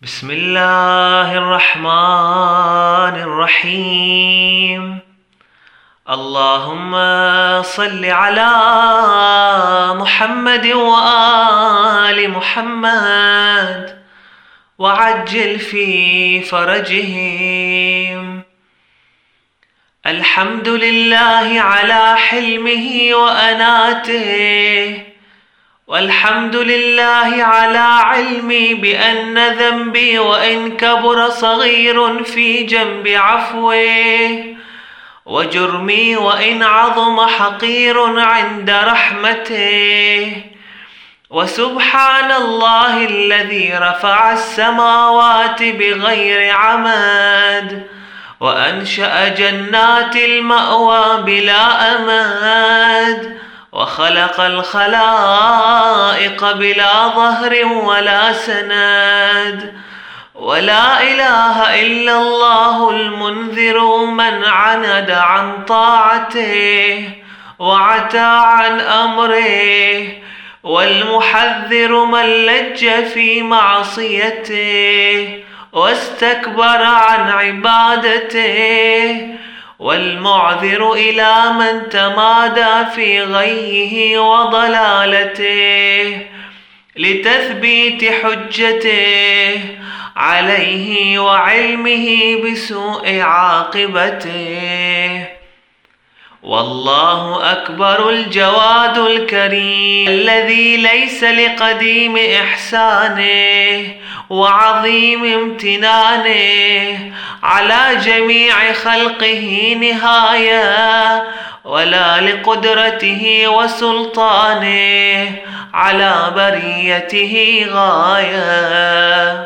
بسم الله الرحمن الرحيم. اللهم صل على محمد وآل محمد وعجل في فرجهم. الحمد لله على حلمه وأناته، والحمد لله على علمي بأن ذنبي وإن كبر صغير في جنب عفوه، وجرمي وإن عظم حقير عند رحمته. وسبحان الله الذي رفع السماوات بغير عمد، وأنشأ جنات المأوى بلا أمد، وخلق الخلائق بلا ظهر ولا سند. ولا إله إلا الله المنذر من عند عن طاعته وعتى عن أمره، والمحذر من لج في معصيته واستكبر عن عبادته، والمعذر إلى من تمادى في غيه وضلالته لتثبيت حجته عليه وعلمه بسوء عاقبته. والله أكبر الجواد الكريم الذي ليس لقديم إحسانه وعظيم امتنانه على جميع خلقه نهاية، ولا لقدرته وسلطانه على بريته غاية.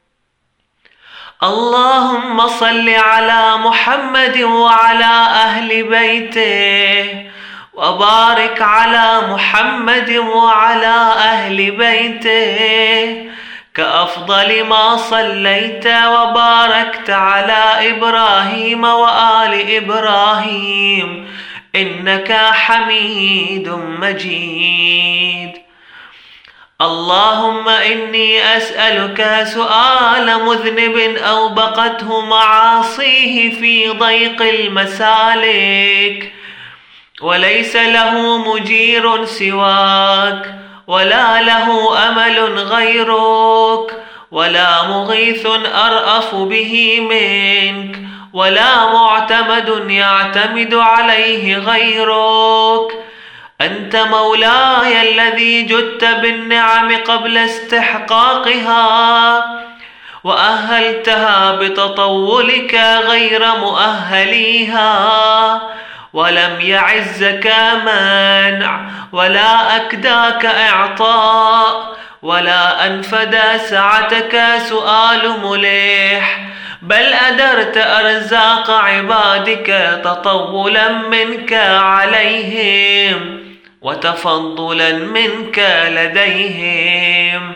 اللهم صل على محمد وعلى أهل بيته، وبارك على محمد وعلى أهل بيته كأفضل ما صليت وباركت على إبراهيم وآل إبراهيم إنك حميد مجيد. اللهم إني أسألك سؤال مذنب أوبقته معاصيه في ضيق المسالك، وليس له مجير سواك، ولا له أمل غيرك، ولا مغيث أرأف به منك، ولا معتمد يعتمد عليه غيرك. أنت مولاي الذي جدت بالنعم قبل استحقاقها، وأهلتها بتطولك غير مؤهليها، ولم يعزك منع، ولا أكداك إعطاء، ولا أنفد سعتك سؤال ملح، بل أدرت أرزاق عبادك تطولا منك عليهم وتفضلا منك لديهم.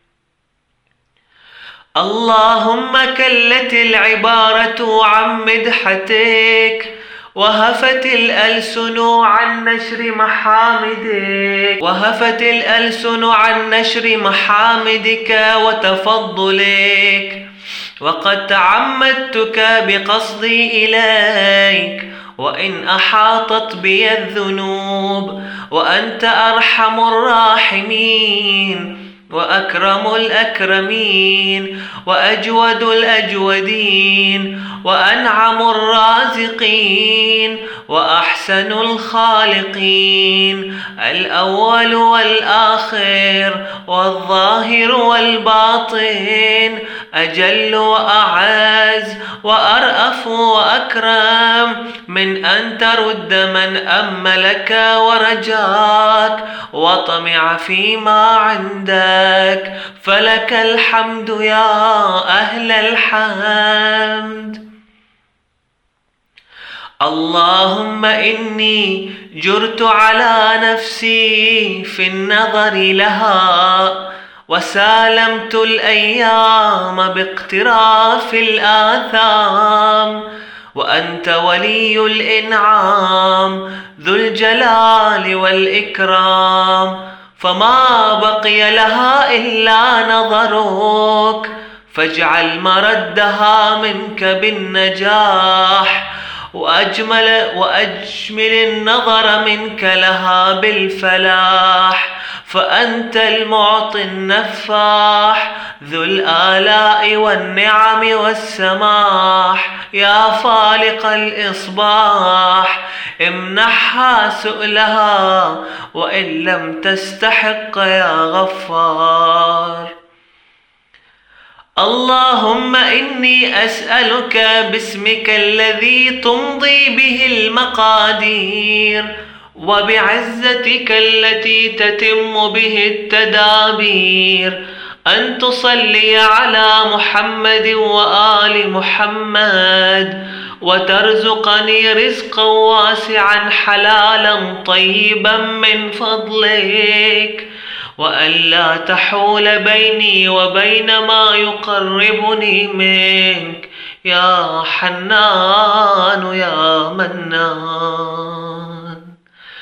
اللهم كلت العبارة عن مدحتك، وهفت الألسن عن نشر محامدك وتفضلك، وقد تعمدتك بقصدي إليك وإن أحاطت بي الذنوب، وأنت أرحم الراحمين وأكرم الأكرمين وأجود الأجودين وأنعم الرازقين وأحسن الخالقين، الأول والآخر والظاهر والباطن، أجل وأعز وأرأف وأكرم من أن ترد من أملك ورجاك وطمع فيما عندك، فلك الحمد يا أهل الحمد. اللهم إني جرت على نفسي في النظر لها، وسالمت الأيام باقتراف الآثام، وأنت ولي الإنعام ذو الجلال والإكرام، فما بقي لها إلا نظرك، فاجعل مردها منك بالنجاح، وأجمل النظر منك لها بالفلاح، فأنت المعطي النفاح ذو الآلاء والنعم والسماح. يا فالق الإصباح امنحها سؤلها وإن لم تستحق يا غفار. اللهم إني أسألك باسمك الذي تمضي به المقادير، وبعزتك التي تتم به التدابير، أن تصلي على محمد وآل محمد، وترزقني رزقا واسعا حلالا طيبا من فضلك، وألا تحول بيني وبين ما يقربني منك يا حنان يا منان.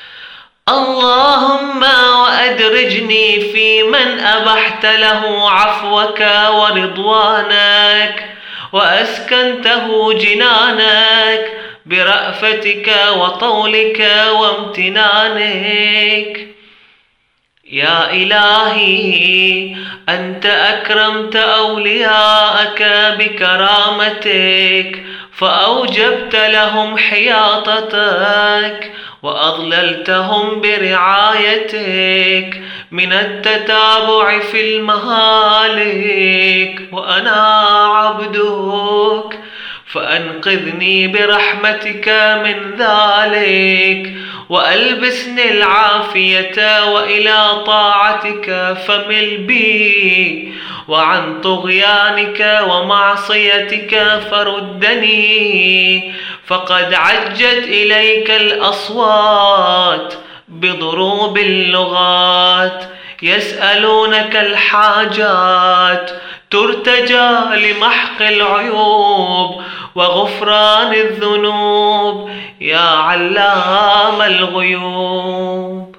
اللهم وأدرجني في من أبحت له عفوك ورضوانك وأسكنته جنانك برأفتك وطولك وامتنانك. يا إلهي أنت أكرمت أولياءك بكرامتك، فأوجبت لهم حياطتك وأظللتهم برعايتك من التتابع في المهالك، وأنا عبدك فأنقذني برحمتك من ذلك، وألبسني العافية وإلى طاعتك فمل بي، وعن طغيانك ومعصيتك فردني، فقد عجت إليك الأصوات بضروب اللغات، يسألونك الحاجات ترتجى لمحق العيوب وغفران الذنوب يا علام الغيوب.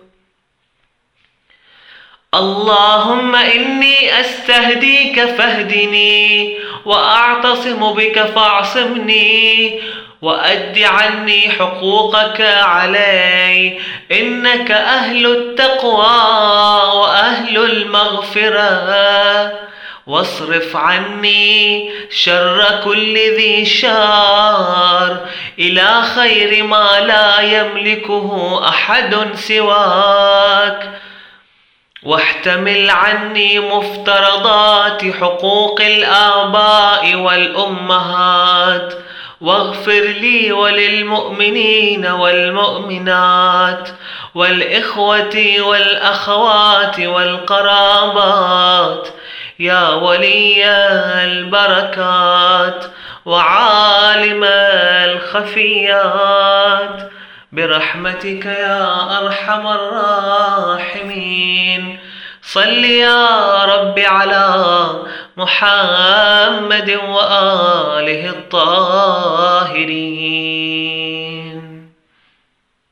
اللهم إني أستهديك فاهدني، وأعتصم بك فاعصمني، وأد عني حقوقك علي، إنك أهل التقوى وأهل المغفرة. واصرف عني شر كل ذي شر إلى خير ما لا يملكه أحد سواك، واحتمل عني مفترضات حقوق الآباء والأمهات، واغفر لي وللمؤمنين والمؤمنات والإخوة والأخوات والقرابات يا ولي البركات وعالم الخفيات، برحمتك يا أرحم الراحمين. صل يا رب على محمد وآله الطاهرين.